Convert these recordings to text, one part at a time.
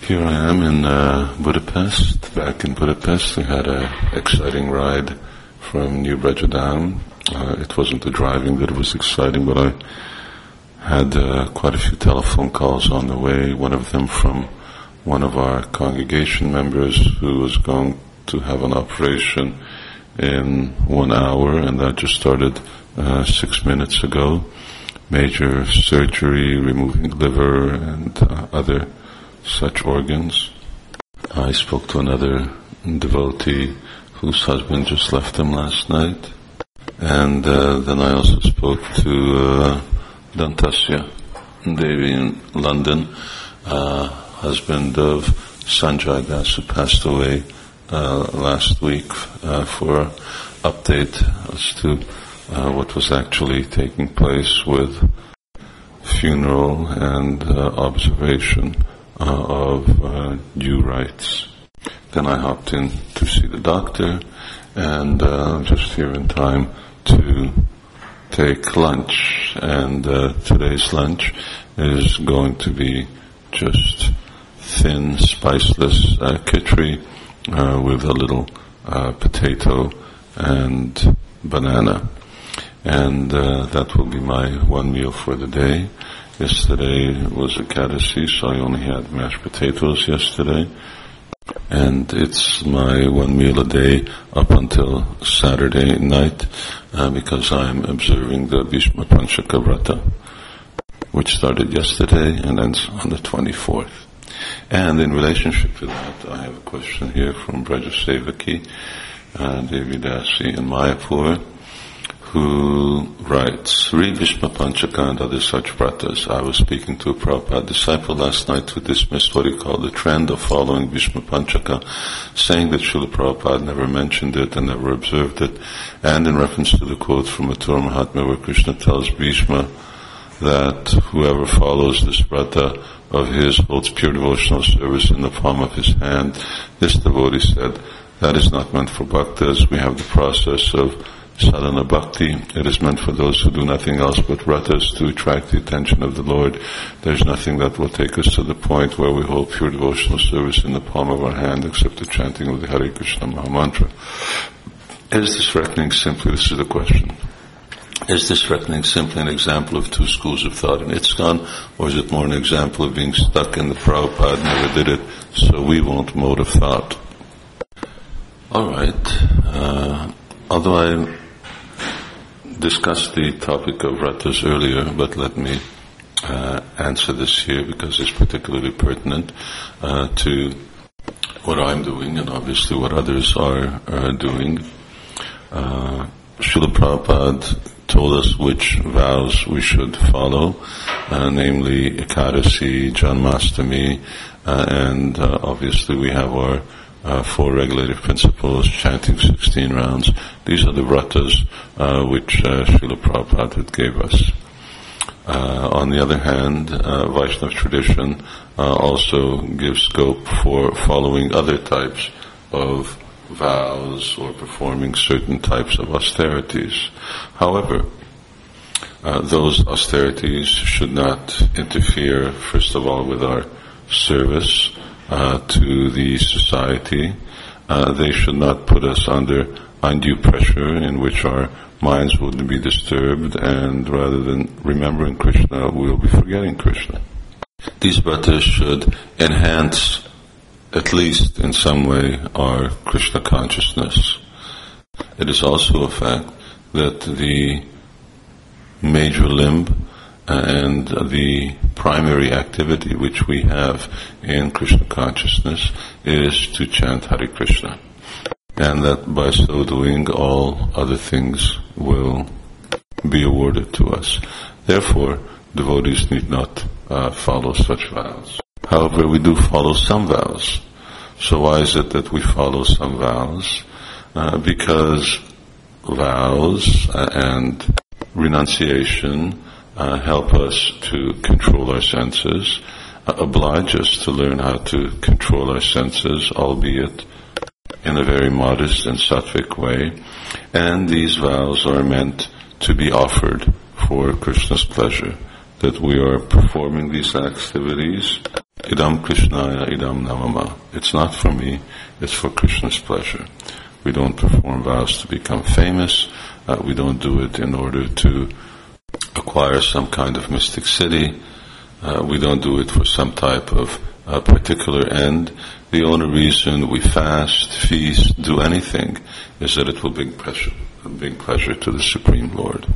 Here I am in Budapest. Back in Budapest, we had an exciting ride from New Brezsudán. It wasn't the driving that was exciting, but I had quite a few telephone calls on the way. One of them from one of our congregation members who was going to have an operation in 1 hour, and that just started 6 minutes ago. Major surgery, removing liver and other such organs. I spoke to another devotee whose husband just left him last night. And then I also spoke to Dantasya Devi in London, husband of Sanjay Das, who passed away last week, for update as to what was actually taking place with funeral and observation of due rites. Then I hopped in to see the doctor, and just here in time to take lunch. And today's lunch is going to be just thin, spiceless khichdi with a little potato and banana. And that will be my one meal for the day. Yesterday was Ekadasi, so I only had mashed potatoes yesterday. And it's my one meal a day up until Saturday night, because I'm observing the Bhishma Panchaka Vrata, which started yesterday and ends on the 24th. And in relationship to that, I have a question here from Braja Sevaki, Devi Dasi in Mayapur, who writes, read Bhishma Panchaka and other such vratas. I was speaking to a Prabhupada disciple last night who dismissed what he called the trend of following Bhishma Panchaka, saying that Srila Prabhupada never mentioned it and never observed it, and in reference to the quote from Mathura Mahatmya where Krishna tells Bhishma that whoever follows this vrata of his holds pure devotional service in the palm of his hand. This devotee said, that is not meant for bhaktas. We have the process of sadhana bhakti. It is meant for those who do nothing else but vratas to attract the attention of the Lord. There's nothing that will take us to the point where we hold pure devotional service in the palm of our hand except the chanting of the Hare Krishna Maha Mantra. Is this reckoning simply, this is the question, is this reckoning simply an example of two schools of thought in ISKCON, or is it more an example of being stuck in the Prabhupada never did it, so we won't mode of thought? Alright, although I discussed the topic of vratas earlier, but let me answer this here because it's particularly pertinent to what I'm doing and obviously what others are doing. Srila Prabhupada told us which vows we should follow, namely Ekadasi, Janmastami, and obviously we have our 4 regulative principles, chanting 16 rounds. These are the vratas which Srila Prabhupada gave us. On the other hand, Vaishnava tradition also gives scope for following other types of vows or performing certain types of austerities. However, those austerities should not interfere, first of all, with our service to the society. They should not put us under undue pressure in which our minds will be disturbed, and rather than remembering Krishna, we will be forgetting Krishna. These vratas should enhance, at least in some way, our Krishna consciousness. It is also a fact that the major limb and the primary activity which we have in Krishna consciousness is to chant Hare Krishna, and that by so doing all other things will be awarded to us. Therefore, devotees need not follow such vows. However, we do follow some vows. So why is it that we follow some vows? Because vows and renunciation help us to control our senses, oblige us to learn how to control our senses, albeit in a very modest and sattvic way. And these vows are meant to be offered for Krishna's pleasure, that we are performing these activities idam Krishnaya, idam namama. It's not for me, it's for Krishna's pleasure. We don't perform vows to become famous. We don't do it in order to acquire some kind of mystic city. We don't do it for some type of particular end. The only reason we fast, feast, do anything is that it will bring pleasure to the Supreme Lord.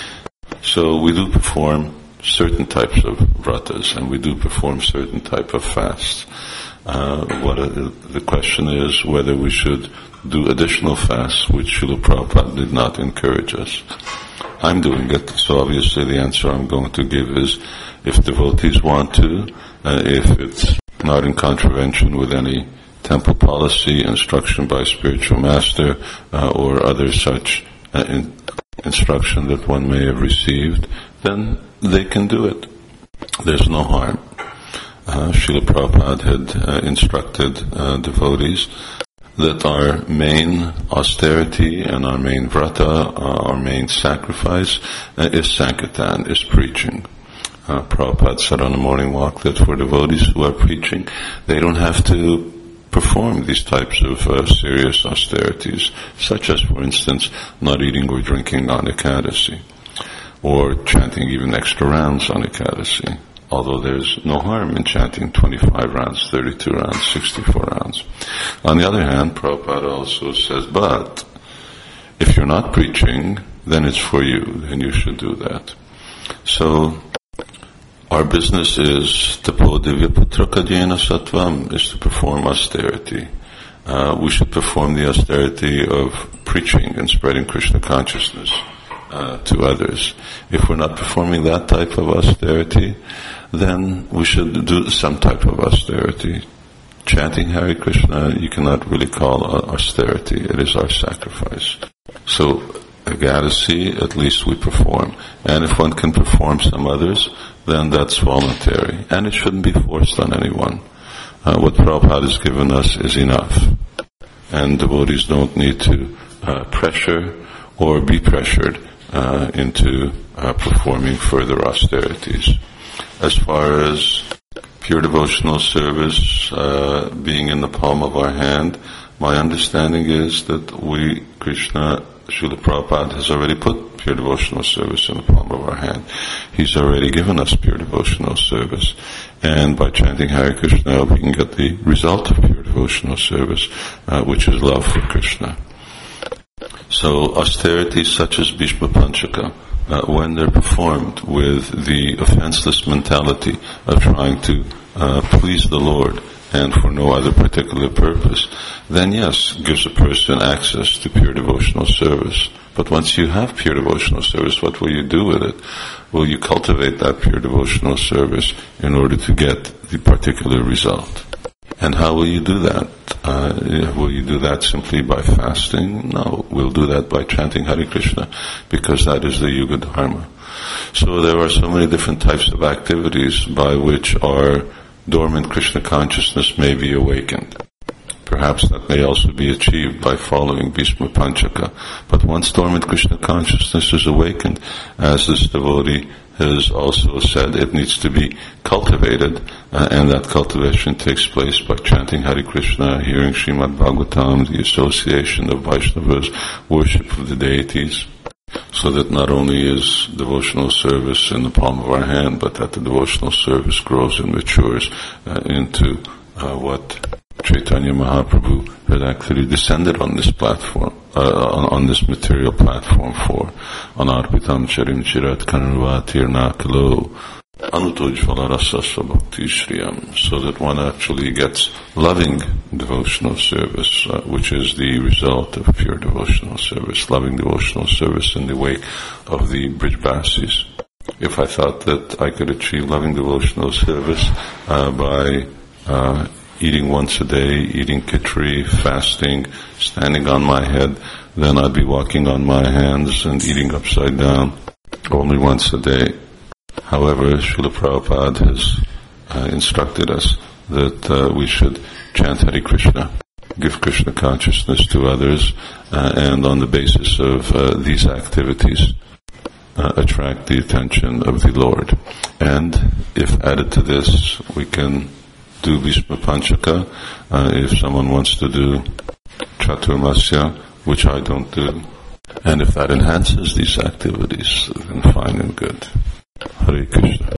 So we do perform certain types of vratas, and we do perform certain type of fasts. The question is whether we should do additional fasts, which Srila Prabhupada did not encourage us. I'm doing it, so obviously the answer I'm going to give is, if devotees want to, if it's not in contravention with any temple policy, instruction by spiritual master, or other such instruction that one may have received, then they can do it. There's no harm. Srila Prabhupada had instructed devotees that our main austerity and our main vrata, our main sacrifice is sankirtan, is preaching. Prabhupada said on the morning walk that for devotees who are preaching, they don't have to perform these types of serious austerities, such as, for instance, not eating or drinking on Ekadasi, or chanting even extra rounds on Ekadasi, although there's no harm in chanting 25 rounds, 32 rounds, 64 rounds. On the other hand, Prabhupada also says, but if you're not preaching, then it's for you, then you should do that. So, our business is tapo divya putra kadyena sattvam, is to perform austerity. We should perform the austerity of preaching and spreading Krishna consciousness to others. If we're not performing that type of austerity, then we should do some type of austerity. Chanting Hare Krishna, you cannot really call austerity. It is our sacrifice. So, Ekadasi, at least we perform. And if one can perform some others, then that's voluntary. And it shouldn't be forced on anyone. What Prabhupada has given us is enough. And devotees don't need to pressure or be pressured into performing further austerities. As far as pure devotional service being in the palm of our hand, my understanding is that we, Krishna, Srila Prabhupada has already put pure devotional service in the palm of our hand. He's already given us pure devotional service. And by chanting Hare Krishna, we can get the result of pure devotional service, which is love for Krishna. So austerities such as Bhishma Panchaka, when they're performed with the offenseless mentality of trying to please the Lord and for no other particular purpose, then yes, gives a person access to pure devotional service. But once you have pure devotional service, what will you do with it? Will you cultivate that pure devotional service in order to get the particular result? And how will you do that? Will you do that simply by fasting? No, we'll do that by chanting Hare Krishna, because that is the Yuga Dharma. So there are so many different types of activities by which our dormant Krishna consciousness may be awakened. Perhaps that may also be achieved by following Bhishma Panchaka. But once dormant Krishna consciousness is awakened, as this devotee has also said, it needs to be cultivated, and that cultivation takes place by chanting Hare Krishna, hearing Srimad Bhagavatam, the association of Vaishnavas, worship of the deities, so that not only is devotional service in the palm of our hand, but that the devotional service grows and matures into what Chaitanya Mahaprabhu had actually descended on this platform, on this material platform for. Anarpitam charim chirat kanarvatir nakalo anutujvala rasasva bhakti shriyam, so that one actually gets loving devotional service, which is the result of pure devotional service, loving devotional service in the wake of the Brijbasis. If I thought that I could achieve loving devotional service by eating once a day, eating khichdi, fasting, standing on my head, then I'd be walking on my hands and eating upside down only once a day. However, Srila Prabhupada has instructed us that we should chant Hare Krishna, give Krishna consciousness to others, and on the basis of these activities, attract the attention of the Lord. And if added to this, we can do Bhisma Panchaka. If someone wants to do Chaturmasya, which I don't do, and if that enhances these activities, then fine and good. Hare Krishna.